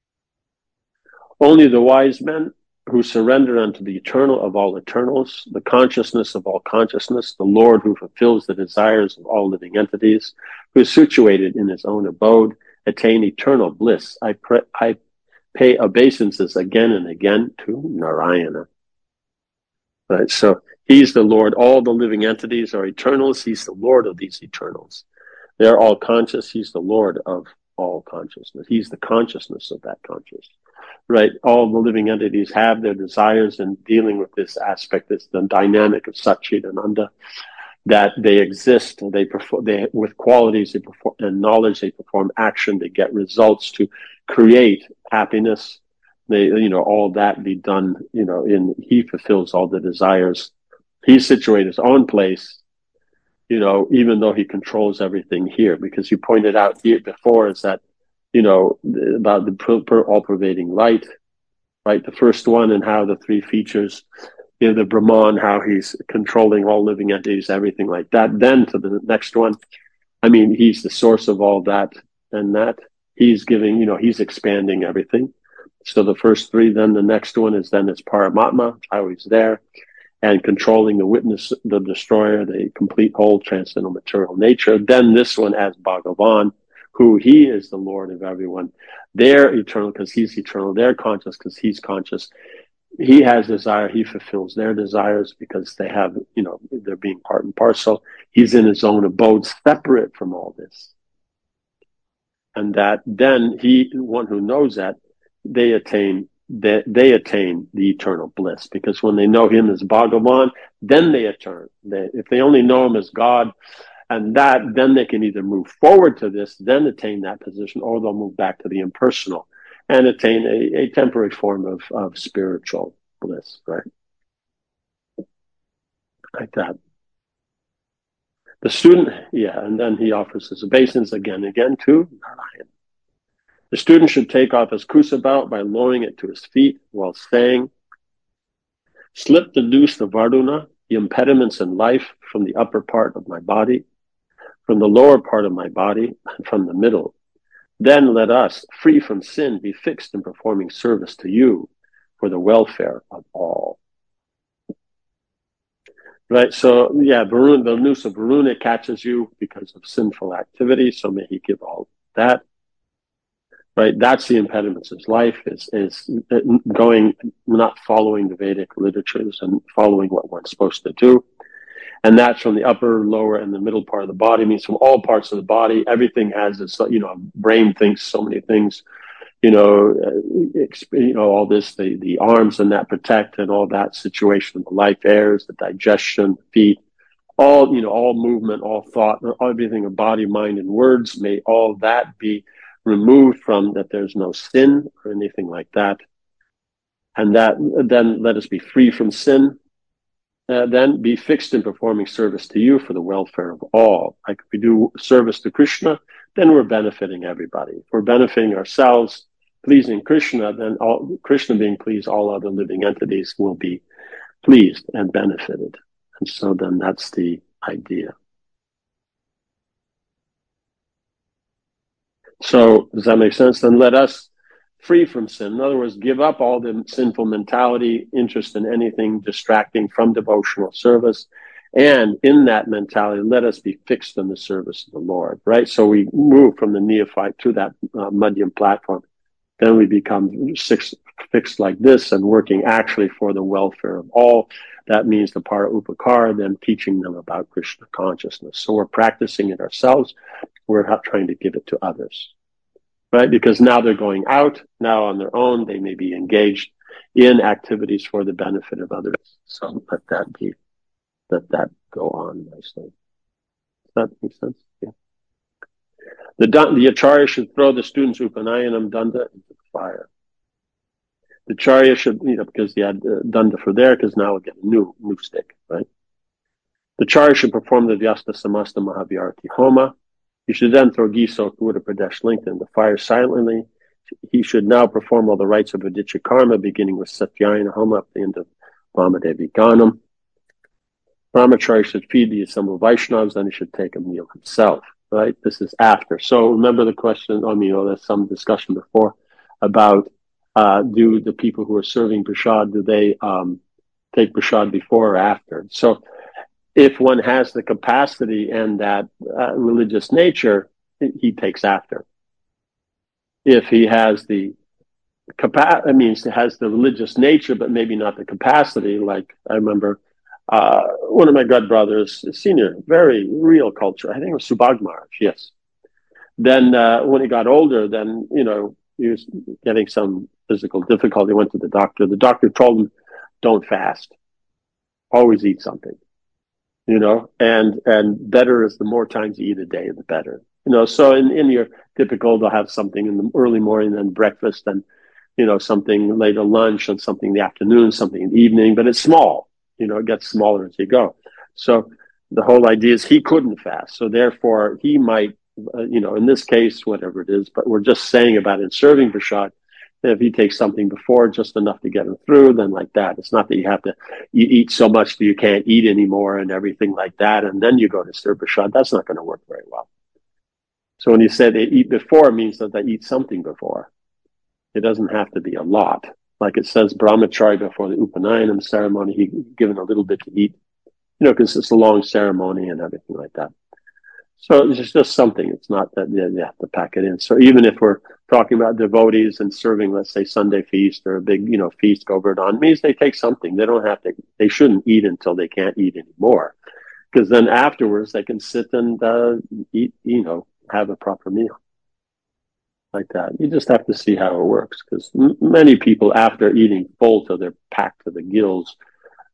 Only the wise men who surrender unto the eternal of all eternals, the consciousness of all consciousness, the Lord who fulfills the desires of all living entities, who is situated in his own abode, attain eternal bliss. I, pre- I pay obeisances again and again to Narayana. Right, so he's the Lord. All the living entities are eternals. He's the Lord of these eternals. They're all conscious. He's the Lord of all consciousness. He's the consciousness of that consciousness. Right, all the living entities have their desires in dealing with this aspect, this the dynamic of Satchidananda, that they exist, they perform, they with qualities they perform and knowledge they perform action, they get results to create happiness. They, you know, all that be done, you know, in he fulfills all the desires. He's situated his own place, you know, even though he controls everything here, because you pointed out here before is that, you know, about the per, per all-pervading light, right? The first one and how the three features, you know, the Brahman, how he's controlling all living entities, everything like that. Then to the next one, I mean, he's the source of all that and that. He's giving, you know, he's expanding everything. So the first three, then the next one is then it's Paramatma, how he's there, and controlling the witness, the destroyer, the complete whole transcendental material nature. Then this one as Bhagavan, who he is the Lord of everyone. They're eternal because he's eternal. They're conscious because he's conscious. He has desire. He fulfills their desires because they have, you know, they're being part and parcel. He's in his own abode, separate from all this. And that then he, one who knows that, they attain, they, they attain the eternal bliss, because when they know him as Bhagavan, then they attain. They, if they only know him as God, And that, then they can either move forward to this, then attain that position, or they'll move back to the impersonal and attain a, a temporary form of, of spiritual bliss, right? Like that. The student, yeah, and then he offers his obeisance again and again to Narayan. The student should take off his kusa belt by lowering it to his feet while saying, slip the noose of Varduna, the impediments in life, from the upper part of my body, from the lower part of my body, and from the middle. Then let us, free from sin, be fixed in performing service to you for the welfare of all. Right, so yeah, Varuna, the noose of Varuna catches you because of sinful activity, so may he give all that. Right, that's the impediments of life, is, is going, not following the Vedic literatures and following what one's supposed to do. And that's from the upper, lower, and the middle part of the body. It means from all parts of the body. Everything has this, you know, brain thinks so many things, you know, uh, you know, all this, the, the arms and that protect and all that situation, the life airs, the digestion, the feet, all, you know, all movement, all thought, everything of body, mind, and words, may all that be removed from, that there's no sin or anything like that. And that, then let us be free from sin. Uh, then be fixed in performing service to you for the welfare of all. Like if we do service to Krishna, then we're benefiting everybody. If we're benefiting ourselves, pleasing Krishna, then all, Krishna being pleased, all other living entities will be pleased and benefited. And so then that's the idea. So does that make sense? Then let us, free from sin, in other words, give up all the sinful mentality, interest in anything distracting from devotional service. And in that mentality, let us be fixed in the service of the Lord, right? So we move from the neophyte to that uh, Madhyam platform. Then we become six, fixed like this and working actually for the welfare of all. That means the para upakara, then teaching them about Krishna consciousness. So we're practicing it ourselves. We're not trying to give it to others. Right? Because now they're going out, now on their own, they may be engaged in activities for the benefit of others. So let that be, let that go on nicely. Does that make sense? Yeah. The, the Acharya should throw the student's Upanayanam Danda into the fire. The Acharya should, you know, because he had uh, Danda for there, because now we'll get a new, new stick, right? The Acharya should perform the Vyasta Samasta Mahavyarati Homa. He should then throw Giso Uttara Pradesh linked in the fire silently. He should now perform all the rites of Aditya Karma, beginning with Satyayana Homa at the end of Vamadevi Ganam. Brahmacharya should feed the assembled Vaishnavas, then he should take a meal himself, right? This is after. So remember the question, I mean, you know, there's some discussion before about, uh, do the people who are serving prasad, do they um, take prasad before or after? So if one has the capacity and that uh, religious nature, he takes after. If he has the capacity, I mean, has the religious nature, but maybe not the capacity, like I remember uh, one of my god brothers, senior, very real culture, I think it was Subhag Maharaj, yes. Then uh, when he got older, then, you know, he was getting some physical difficulty, went to the doctor. The doctor told him, don't fast, always eat something. You know, and, and better is the more times you eat a day, the better. You know, so in, in your typical, they'll have something in the early morning and breakfast and, you know, something later lunch and something in the afternoon, something in the evening, but it's small. You know, it gets smaller as you go. So the whole idea is he couldn't fast. So therefore he might, uh, you know, in this case, whatever it is, but we're just saying about in serving prasad, if he takes something before, just enough to get him through, then like that. It's not that you have to, you eat so much that you can't eat anymore and everything like that, and then you go to serve prasad. That's not going to work very well. So when you say they eat before, it means that they eat something before. It doesn't have to be a lot. Like it says, Brahmacharya before the Upanayanam ceremony, he given a little bit to eat, you know, because it's a long ceremony and everything like that. So it's just something. It's not that you have to pack it in. So even if we're talking about devotees and serving, let's say, Sunday feast or a big, you know, feast Govardhan, means they take something. They don't have to, they shouldn't eat until they can't eat anymore. Because then afterwards they can sit and uh, eat, you know, have a proper meal. Like that. You just have to see how it works. Because m- many people, after eating full till they're packed to the gills,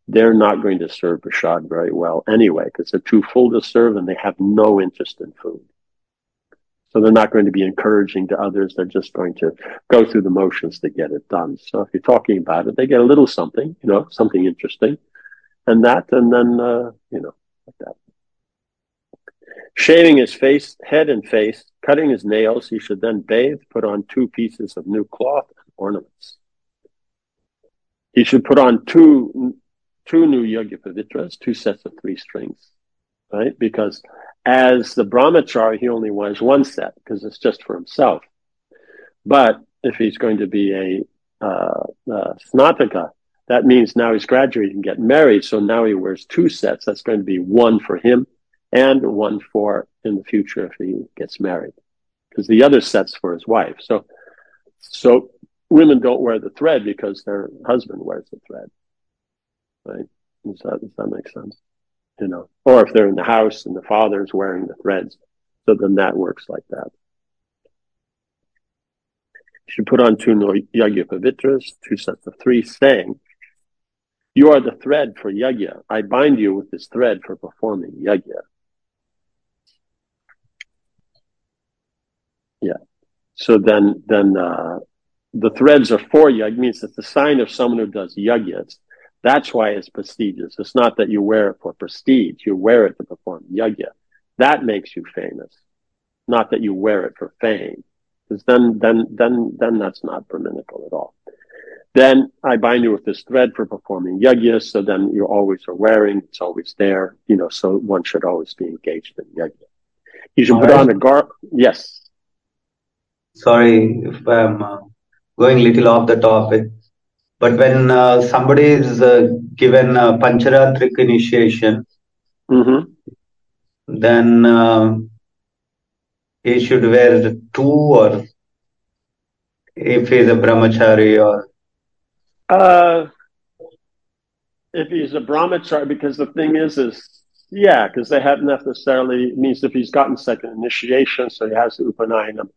they're not going to serve prasad very well anyway, because they're too full to serve and they have no interest in food. So they're not going to be encouraging to others. They're just going to go through the motions to get it done. So if you're talking about it, they get a little something, you know, something interesting, and that, and then, uh, you know, like that. Shaving his face, head and face, cutting his nails, he should then bathe, put on two pieces of new cloth and ornaments. He should put on two, two new Yagyapavitras, two sets of three strings, right? Because as the brahmachari, he only wears one set because it's just for himself. But if he's going to be a uh, uh, snataka, that means now he's graduating and get married. So now he wears two sets. That's going to be one for him and one for in the future if he gets married, because the other set's for his wife. So, so women don't wear the thread because their husband wears the thread, right? Does that, does that make sense? You know, or if they're in the house and the father's wearing the threads, so then that works like that. You should put on two Yagyapavitras, two sets of three, saying, "You are the thread for yagya. I bind you with this thread for performing yagya." Yeah. So then, then uh, the threads are for yagya, means it's the sign of someone who does yagya. That's why it's prestigious. It's not that you wear it for prestige. You wear it to perform yagya. That makes you famous. Not that you wear it for fame. Because then, then, then, then that's not Brahminical at all. Then I bind you with this thread for performing yagya. So then you always are wearing, it's always there, you know, so one should always be engaged in yagya. You should all put right. on a garb. Yes. Sorry if I'm uh, going a little off the topic, but when uh, somebody is uh, given a Pancharatric initiation, mm-hmm. then uh, he should wear two, or if he's a brahmachari, or uh, if he's a brahmachari, because the thing is, is yeah, because they haven't necessarily means if he's gotten second initiation, so he has the upanayana.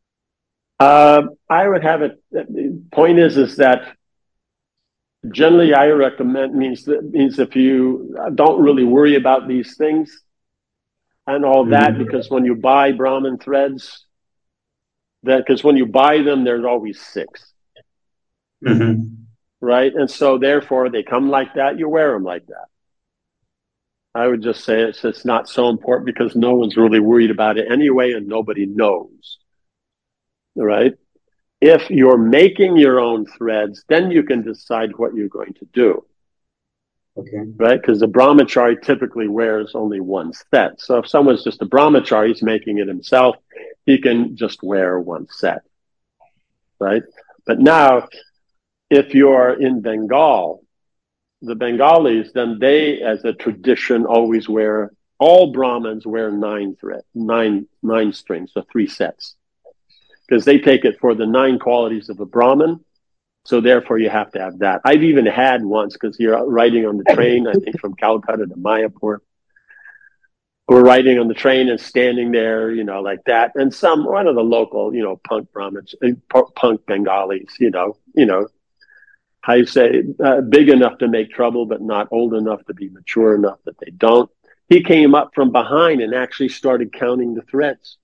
Uh, I would have it. The point is, is that generally I recommend means that means if you don't really worry about these things and all that, mm-hmm. because when you buy Brahmin threads, that because when you buy them, there's always six, mm-hmm. right? And so therefore they come like that. You wear them like that. I would just say it's it's not so important because no one's really worried about it anyway, and nobody knows. Right? If you're making your own threads, then you can decide what you're going to do. Okay. Right? Because the brahmachari typically wears only one set. So if someone's just a brahmachari, he's making it himself, he can just wear one set. Right? But now, if you're in Bengal, the Bengalis, then they, as a tradition, always wear, all Brahmins wear nine thread, nine, nine strings, so three sets. Because they take it for the nine qualities of a Brahmin, so therefore you have to have that. I've even had once, because you're riding on the train, I think from Calcutta to Mayapur, we're riding on the train and standing there, you know, like that, and some, one of the local, you know, punk Brahmins, punk Bengalis, you know, you know, how you say, uh, big enough to make trouble, but not old enough to be mature enough that they don't. He came up from behind and actually started counting the threads.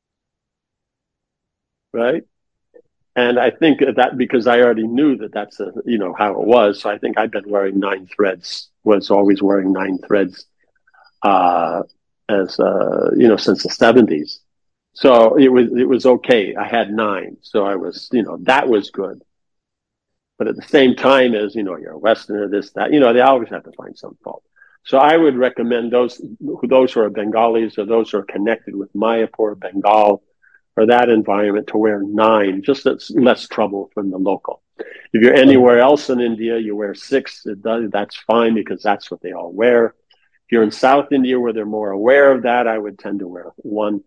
Right? And I think that because I already knew that that's, a, you know, how it was. So I think I've been wearing nine threads, was always wearing nine threads, uh, as, uh, you know, since the seventies. So it was, it was okay. I had nine. So I was, you know, that was good. But at the same time as, you know, you're a Westerner, this, that, you know, they always have to find some fault. So I would recommend those, those who are Bengalis or those who are connected with Mayapur, Bengal, or that environment to wear nine, just that's less trouble from the local. If you're anywhere else in India, you wear six, it does, that's fine because that's what they all wear. If you're in South India where they're more aware of that, I would tend to wear one.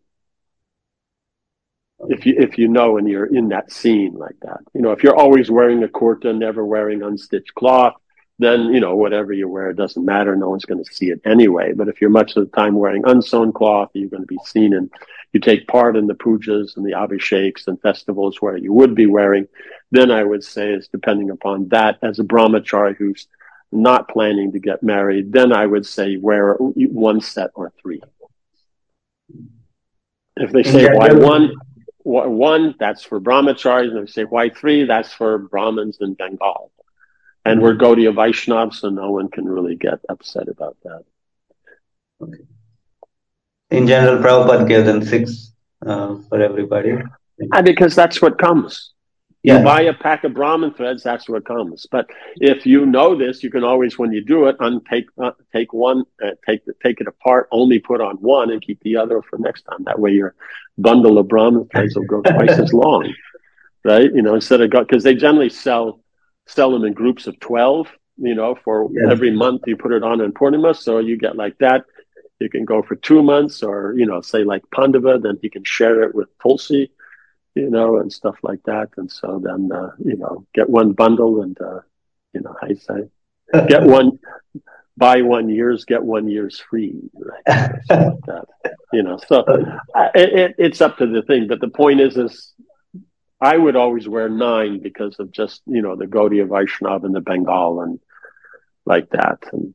If you, if you know and you're in that scene like that. You know, if you're always wearing a kurta, never wearing unstitched cloth, then, you know, whatever you wear, it doesn't matter. No one's going to see it anyway. But if you're much of the time wearing unsewn cloth, you're going to be seen and you take part in the pujas and the abhisheks and festivals where you would be wearing, then I would say it's depending upon that as a brahmachari who's not planning to get married, then I would say wear one set or three. If they say why one, one, that's for brahmacharis, and if they say why three, that's for Brahmins in Bengal. And mm-hmm. we're Gaudiya Vaishnava, so no one can really get upset about that. Okay. In general, Prabhupada gave them six uh, for everybody. And because that's what comes. Yeah. You buy a pack of Brahmin threads, that's what comes. But if you know this, you can always, when you do it, untake, uh, take one, uh, take take it apart, only put on one, and keep the other for next time. That way, your bundle of Brahmin threads will go twice as long, right? You know, instead of because they generally sell sell them in groups of twelve. You know, for yes. every month you put it on in Purnima, so you get like that. You can go for two months, or you know, say like Pandava, then you can share it with Tulsi. You know, and stuff like that. And so then, uh, you know, get one bundle and, uh, you know, how you say, get one, buy one year's, get one year's free. Right? Like that. You know, so uh, it, it, it's up to the thing. But the point is, is I would always wear nine because of just, you know, the Gaudiya Vaishnava and the Bengal and like that. And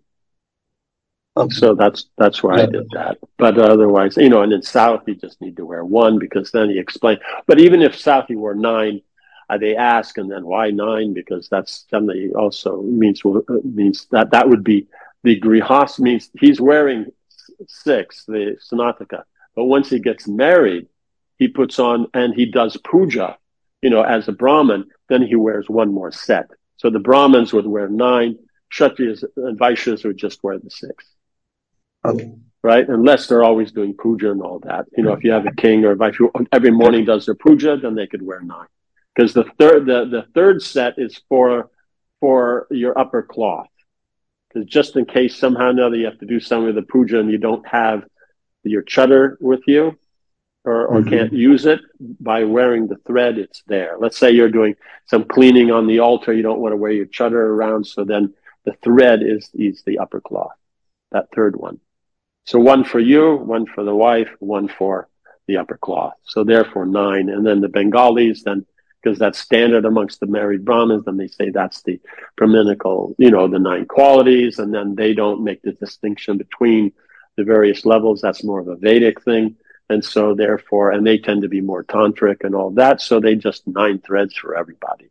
okay. so that's, that's why I did that. But otherwise, you know, and in South, you just need to wear one because then he explained. But even if South, you wore nine, uh, they ask, and then why nine? Because that's generally also means, means that that would be the Grihas means he's wearing six, the Sanataka. But once he gets married, he puts on and he does puja, you know, as a Brahmin, then he wears one more set. So the Brahmins would wear nine, Kshatriyas and Vaishyas would just wear the six. Okay. Right? Unless they're always doing puja and all that. You know, if you have a king or a Vaishya who every morning does their puja, then they could wear nine. Because the third, the, the third set is for, for your upper cloth. Because just in case somehow or another you have to do some of the puja and you don't have your chadar with you or, or mm-hmm. can't use it, by wearing the thread, it's there. Let's say you're doing some cleaning on the altar, you don't want to wear your chadar around, so then the thread is, is the upper cloth, that third one. So one for you, one for the wife, one for the upper cloth. So therefore nine. And then the Bengalis, then, because that's standard amongst the married Brahmins, then they say that's the Brahminical, you know, the nine qualities. And then they don't make the distinction between the various levels. That's more of a Vedic thing. And so therefore, and they tend to be more tantric and all that. So they just nine threads for everybody.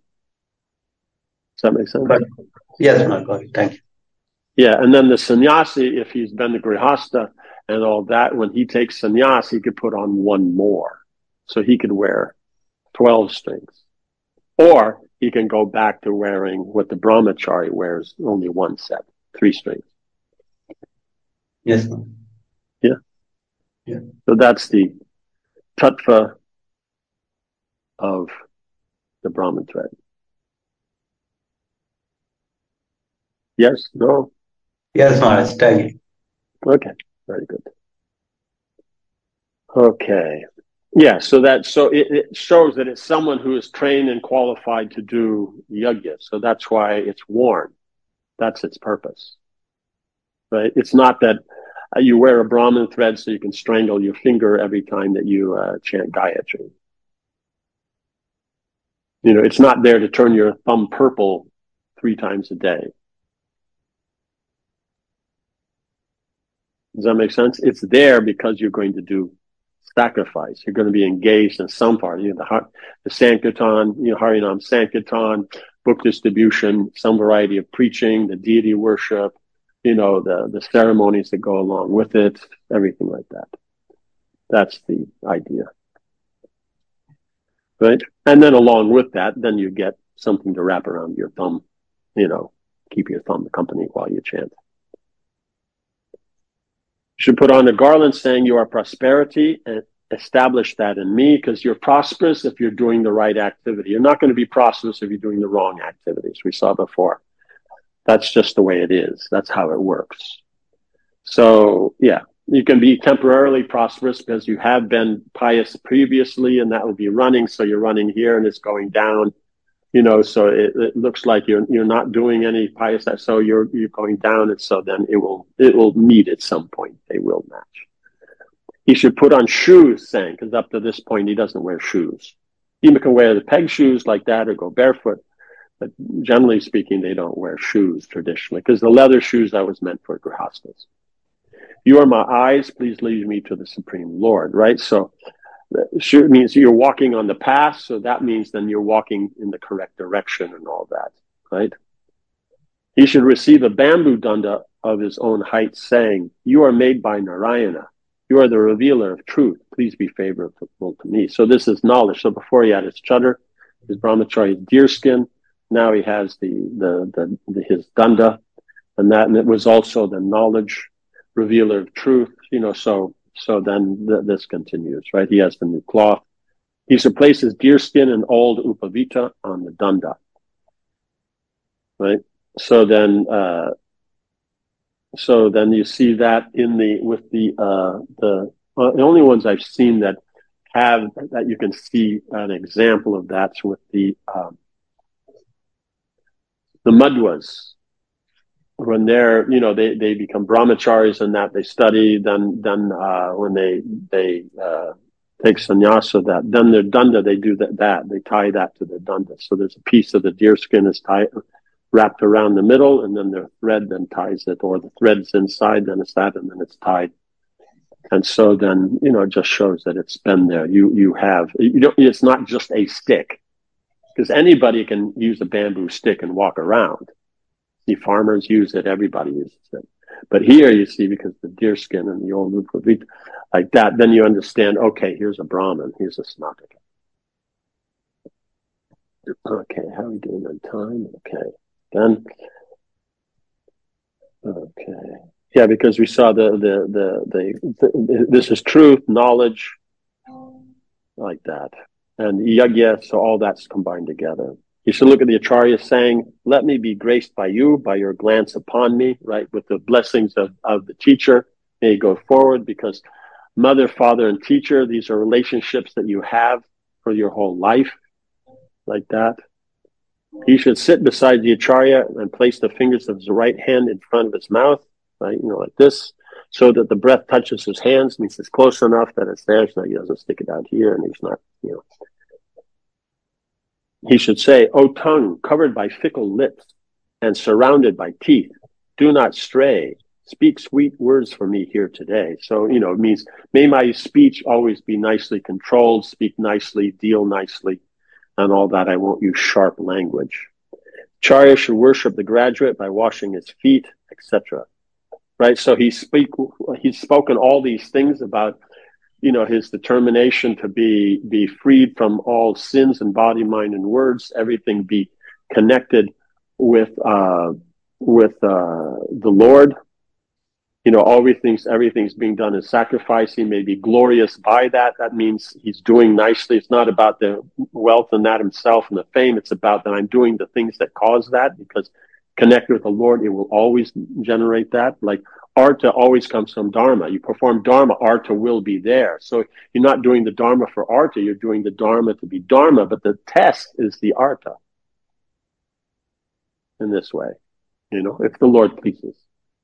Does that make sense? Yes, my God. Thank you. Yeah, and then the sannyasi, if he's been the grihasta and all that, when he takes sannyas, he could put on one more. So he could wear twelve strings. Or he can go back to wearing what the brahmachari wears, only one set, three strings. Yes. Yeah. Yeah. So that's the tattva of the Brahman thread. Yes? No? Yes, Maharaj, tell you. Okay, very good. Okay. Yeah, so that so it, it shows that it's someone who is trained and qualified to do yajna. So that's why it's worn. That's its purpose. Right? It's not that uh, you wear a Brahmin thread so you can strangle your finger every time that you uh, chant Gayatri. You know, it's not there to turn your thumb purple three times a day. Does that make sense? It's there because you're going to do sacrifice. You're going to be engaged in some part. You know, the, the Sankirtan, you know, Harinam Sankirtan, book distribution, some variety of preaching, the deity worship, you know, the, the ceremonies that go along with it, everything like that. That's the idea. Right? And then along with that, then you get something to wrap around your thumb, you know, keep your thumb company while you chant. Should put on a garland saying you are prosperity and establish that in me, because you're prosperous if you're doing the right activity. You're not going to be prosperous if you're doing the wrong activities. We saw before. That's just the way it is. That's how it works. So yeah, you can be temporarily prosperous because you have been pious previously and that will be running. So you're running here and it's going down. You know, so it, it looks like you're you're not doing any pious, so you're you're going down, and so then it will it will meet at some point. They will match. He should put on shoes, saying, because up to this point he doesn't wear shoes. He can wear the peg shoes like that or go barefoot, But generally speaking, they don't wear shoes traditionally, because the leather shoes, that was meant for grihastas. You are my eyes, please lead me to the Supreme Lord, right? So shoe means you're walking on the path, so that means then you're walking in the correct direction and all that, right? He should receive a bamboo danda of his own height, saying, you are made by Narayana. You are the revealer of truth. Please be favorable to me. So this is knowledge. So before he had his chadar, his brahmachari deerskin. Now he has the, the, the, the his danda, and that, and it was also the knowledge, revealer of truth, you know, so, so then th- this continues, right? He has the new cloth. He should place his deerskin and old upavita on the danda, right? So then, uh, so then you see that in the, with the, uh, the, uh, the only ones I've seen that have, that you can see an example of that's with the, um, the Madhwas. When they're, you know, they, they become brahmacharis and that they study, then, then, uh, when they, they, uh, take sannyasa, that, then their danda, they do that, that, they tie that to their danda. So there's a piece of the deerskin is tied, wrapped around the middle, and then the thread then ties it, or the thread's inside, then it's that, and then it's tied. And so then, you know, it just shows that it's been there. You, you have, you don't, it's not just a stick, because anybody can use a bamboo stick and walk around. The farmers use it, everybody uses it. But here you see, because the deerskin and the old upavita, like that, then you understand, okay, here's a Brahmin, here's a Snataka. Okay, how are we doing on time? Okay, then, okay. Yeah, because we saw the, the, the, the, the this is truth, knowledge, like that. And yagya, so all that's combined together. You should look at the Acharya saying, let me be graced by you, by your glance upon me, right? With the blessings of, of the teacher, may you go forward, because mother, father, and teacher, these are relationships that you have for your whole life, like that. He should sit beside the Acharya and place the fingers of his right hand in front of his mouth, right? You know, like this, so that the breath touches his hands, means it's close enough that it's there, so he doesn't stick it out here, and he's not, you know. He should say, O tongue, covered by fickle lips and surrounded by teeth, do not stray. Speak sweet words for me here today. So, you know, it means, may my speech always be nicely controlled, speak nicely, deal nicely, and all that. I won't use sharp language. Charya should worship the graduate by washing his feet, et cetera. Right? So he speak, he's spoken all these things about, you know, his determination to be, be freed from all sins in body, mind, and words, everything be connected with, uh, with, uh, the Lord. You know, everything's, everything's being done as sacrifice. He may be glorious by that. That means he's doing nicely. It's not about the wealth and that himself and the fame. It's about that I'm doing the things that cause that, because connected with the Lord, it will always generate that. Like, artha always comes from dharma. You perform dharma, artha will be there. So you're not doing the dharma for artha, you're doing the dharma to be dharma, but the test is the artha in this way, you know, if the Lord pleases.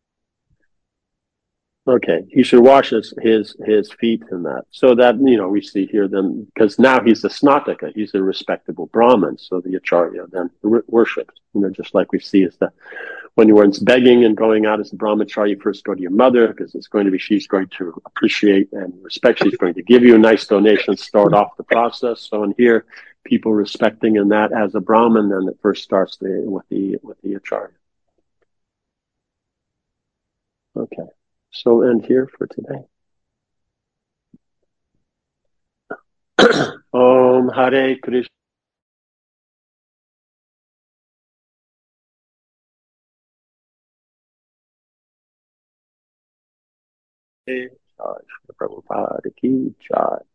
Okay, he should wash his, his, his feet in that. So that, you know, we see here then, because now he's a Snataka, he's a respectable Brahmin, so the Acharya then worships, you know, just like we see is that when you weren't begging and going out as a brahmachari, you first go to your mother, because it's going to be, she's going to appreciate and respect. She's going to give you a nice donation, start off the process. So in here, people respecting in that as a Brahmin, then it first starts the, with the, with the Acharya. Okay. So end here for today. Om Hare Krishna. Jai Prabhupada ki jai.